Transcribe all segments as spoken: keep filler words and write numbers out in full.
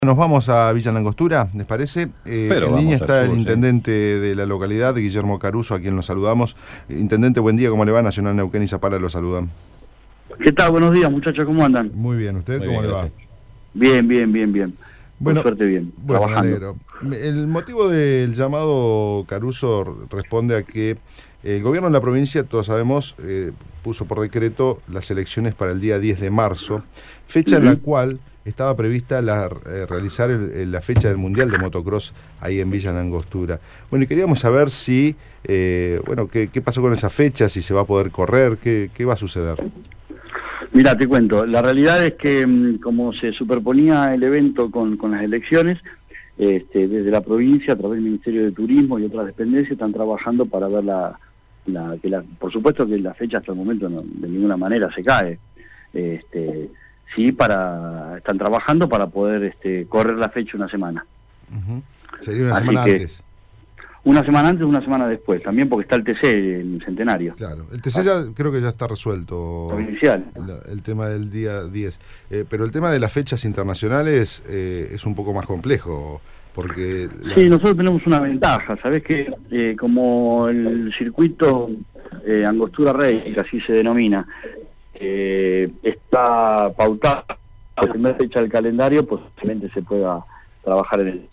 Nos vamos a Villa Langostura, ¿les parece? Eh, Pero en línea vamos al está sur, el sí. intendente de la localidad, Guillermo Caruso, a quien nos saludamos. Intendente, buen día, ¿cómo le va? Nacional Neuquén y Zapala lo saludan. ¿Qué tal? Buenos días, muchachos, ¿cómo andan? Muy bien, ¿usted Muy cómo bien, le va? gracias. Bien, bien, bien, bien. Bueno, Por suerte bien, bueno, me trabajando. alegro. El motivo del llamado Caruso responde a que el gobierno de la provincia, todos sabemos, eh, puso por decreto las elecciones para el día diez de marzo, fecha en la Ujú. cual estaba prevista la, eh, realizar el, el- la fecha del Mundial de Motocross ahí en Villa Langostura. Bueno, y queríamos saber si, eh, bueno, qué, qué pasó con esa fecha, si se va a poder correr, qué, qué va a suceder. Mira, te cuento, la realidad es que mm, como se superponía el evento con, con las elecciones, este, desde la provincia, a través del Ministerio de Turismo y otras dependencias, están trabajando para ver la, la, que la por supuesto que la fecha hasta el momento no, de ninguna manera se cae. Este, sí, para están trabajando para poder este, correr la fecha una semana. Ujú. Sería una Así semana que- antes. Una semana antes, una semana después, también porque está el T C en el Centenario. Claro, el T C ya creo que ya está resuelto. Provincial. La- el tema del día diez. Eh, pero el tema de las fechas internacionales eh, es un poco más complejo, porque... la- Sí, nosotros tenemos una ventaja, ¿sabés que eh, como el circuito eh, Angostura Rey, que así se denomina, eh, está pautado a la primera fecha del calendario, posiblemente se pueda trabajar en el...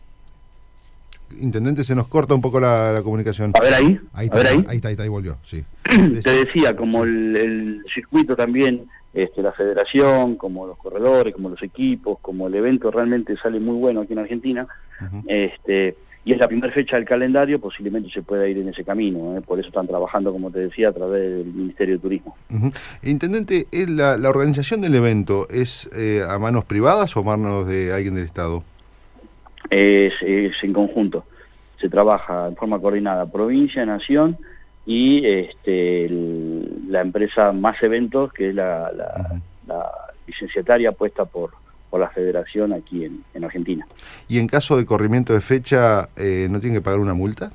Intendente, se nos corta un poco la, la comunicación. A ver ahí, Ahí a está, ver ahí. ahí está, ahí está, ahí volvió, sí. Te decía, como el, el circuito también, este, la federación, como los corredores, como los equipos, como el evento realmente sale muy bueno aquí en Argentina, Ujú. este, y es la primera fecha del calendario, posiblemente se pueda ir en ese camino, ¿eh? Por eso están trabajando, como te decía, a través del Ministerio de Turismo. Ujú. Intendente, ¿es la, la organización del evento es eh, a manos privadas o a manos de alguien del Estado? Es, es en conjunto, se trabaja en forma coordinada, provincia, nación y este, el- la empresa Más Eventos, que es la, la, Ujú. la licenciataria puesta por, por la federación aquí en, en Argentina. Y en caso de corrimiento de fecha, eh, ¿no tiene que pagar una multa?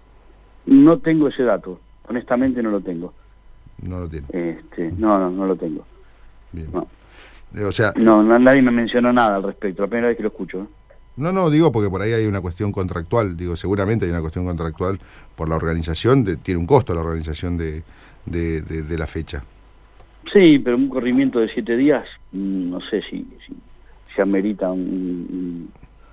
No tengo ese dato, honestamente no lo tengo. No lo tiene. Este, no, no, no lo tengo. Bien. No. Eh, o sea, No, no, nadie me mencionó nada al respecto, la primera vez que lo escucho. ¿eh? no, no, digo porque por ahí hay una cuestión contractual, digo, seguramente hay una cuestión contractual por la organización, de, tiene un costo la organización de, de, de, de la fecha. Sí, pero un corrimiento de siete días, mm, no sé si, si, si amerita un, un-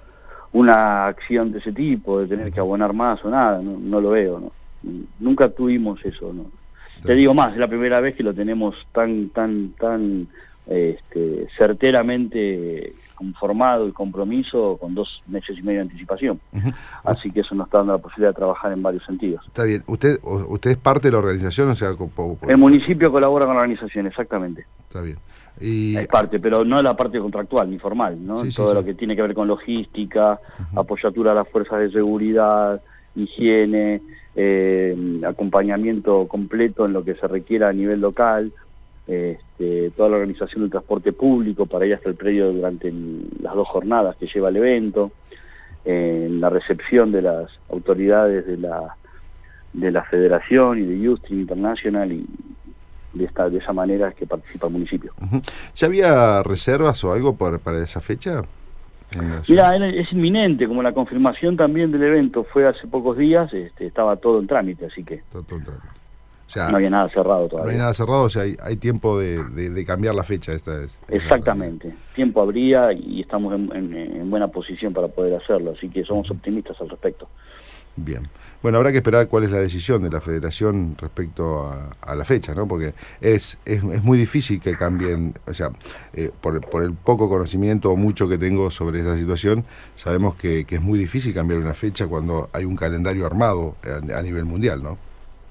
una acción de ese tipo, de tener que abonar más o nada, no, no lo veo, ¿no? Nunca tuvimos eso, ¿no? Te digo más, es la primera vez que lo tenemos tan, tan, tan este, certeramente conformado el compromiso con dos meses y medio de anticipación. Ujú. Así que eso nos está dando la posibilidad de trabajar en varios sentidos. Está bien, usted o- usted es parte de la organización, o sea, co- po- po- El municipio colabora con la organización, exactamente. está bien. Y Es parte, pero no la parte contractual ni formal, ¿no? Sí, sí, Todo sí. lo que tiene que ver con logística, apoyatura a las fuerzas de seguridad, higiene, eh, acompañamiento completo en lo que se requiera a nivel local, este, toda la organización del transporte público para ir hasta el predio durante el- las dos jornadas que lleva el evento, eh, la recepción de las autoridades de la de la Federación y de Ustream International y de esta de esa manera es que participa el municipio. ujú. ¿Ya había reservas o algo por- para esa fecha? En la ciudad? Mira, es inminente, como la confirmación también del evento fue hace pocos días, este, estaba todo en trámite, así que Está todo en trámite. O sea, no había nada cerrado no hay todavía. nada cerrado, o sea, hay, hay tiempo de, de- de cambiar la fecha esta vez. Exactamente, tiempo habría y estamos en, en- en buena posición para poder hacerlo, así que somos optimistas al respecto. Bien. Bueno, habrá que esperar cuál es la decisión de la federación respecto a, a la fecha, ¿no? Porque es, es, es muy difícil que cambien, o sea, eh, por, por el poco conocimiento o mucho que tengo sobre esa situación, sabemos que, que es muy difícil cambiar una fecha cuando hay un calendario armado a, a nivel mundial, ¿no?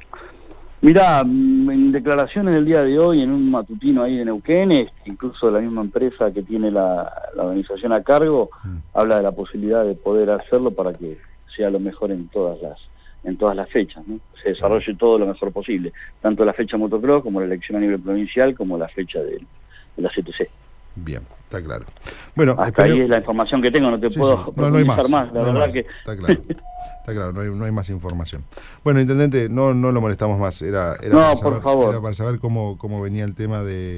Mirá, mm, en declaraciones del día de hoy, en un matutino ahí de Neuquén, este, incluso la misma empresa que tiene la, la organización a cargo, Mm. habla de la posibilidad de poder hacerlo para que sea lo mejor en todas las en todas las fechas, ¿no? Se desarrolle todo lo mejor posible, tanto la fecha motocross como la elección a nivel provincial, como la fecha de, de la C T C. Bien, está claro. Bueno, Hasta esperemos- ahí es la información que tengo, no te Sí, puedo sí. No, no hay más, profundizar más, la no hay verdad más. que... Está claro, está claro, no hay, no hay más información. Bueno, intendente, no, no lo molestamos más, era, era, No, para, por saber, favor. era para saber cómo, cómo venía el tema de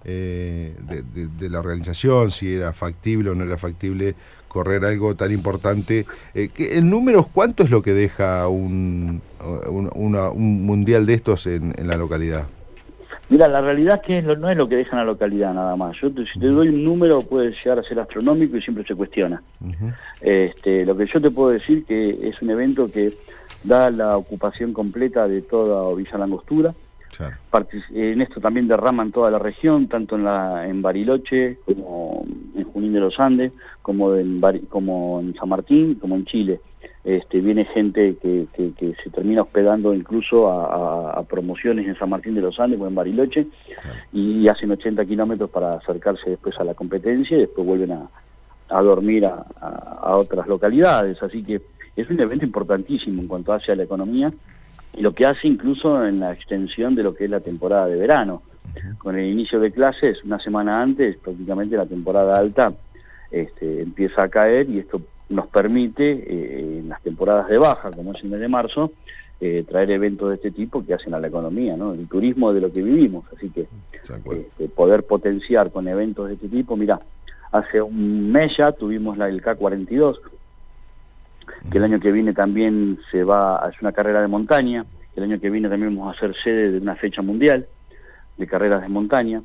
eh, de, de, de la organización, si era factible o no era factible correr algo tan importante. Eh, ¿qué, ¿En números cuánto es lo que deja un, un, una, un mundial de estos en, en la localidad? Mira, la realidad es que no es lo que deja en la localidad nada más. Yo te, si te doy un número puede llegar a ser astronómico y siempre se cuestiona. Uh-huh. este, lo que yo te puedo decir que es un evento que da la ocupación completa de toda Villa Langostura. Claro. En esto también derraman toda la región, tanto en la en Bariloche, como en Junín de los Andes, como en, Bar, como en San Martín, como en Chile. Este, viene gente que, que, que se termina hospedando incluso a, a, a promociones en San Martín de los Andes o en Bariloche, claro. Y hacen ochenta kilómetros para acercarse después a la competencia y después vuelven a, a dormir a, a, a otras localidades. Así que es un evento importantísimo en cuanto hace a la economía y lo que hace incluso en la extensión de lo que es la temporada de verano. Uh-huh. Con el inicio de clases, una semana antes, prácticamente la temporada alta este, empieza a caer y esto nos permite, eh, en las temporadas de baja, como es el mes de marzo, eh, traer eventos de este tipo que hacen a la economía, ¿no? El turismo de lo que vivimos, así que este, poder potenciar con eventos de este tipo. Mirá, hace un mes ya tuvimos la, el K cuarenta y dos, que el año que viene también se va a hacer una carrera de montaña, el año que viene también vamos a ser sede de una fecha mundial de carreras de montaña.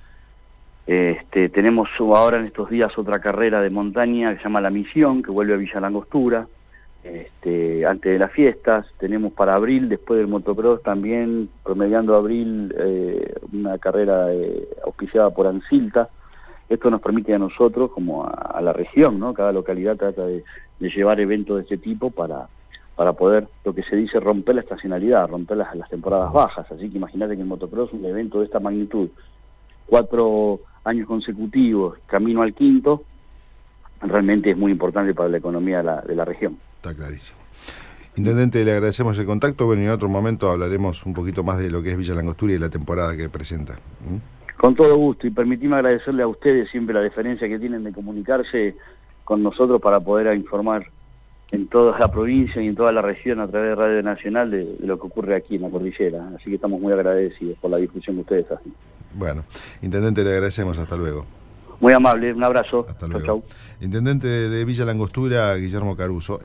Este, tenemos ahora en estos días otra carrera de montaña que se llama La Misión, que vuelve a Villa Langostura, este, antes de las fiestas. Tenemos para abril, después del motocross, también promediando abril, eh, una carrera eh, auspiciada por Ancilta. Esto nos permite a nosotros, como a, a la región, ¿no? Cada localidad trata de, de llevar eventos de este tipo para, para poder, lo que se dice, romper la estacionalidad, romper las, las temporadas bajas. Así que imagínate que el motocross, un evento de esta magnitud, cuatro años consecutivos, camino al quinto, realmente es muy importante para la economía de la, de la región. Está clarísimo. Intendente, le agradecemos el contacto. Bueno, y en otro momento hablaremos un poquito más de lo que es Villa Langostura y la temporada que presenta. ¿Mm? Con todo gusto, y permitime agradecerle a ustedes siempre la deferencia que tienen de comunicarse con nosotros para poder informar en toda la provincia y en toda la región a través de Radio Nacional de, de lo que ocurre aquí en la cordillera. Así que estamos muy agradecidos por la difusión que ustedes hacen. Bueno, Intendente, le agradecemos. Hasta luego. Muy amable, un abrazo. Hasta luego. Chau, chau. Intendente de Villa Langostura, Guillermo Caruso.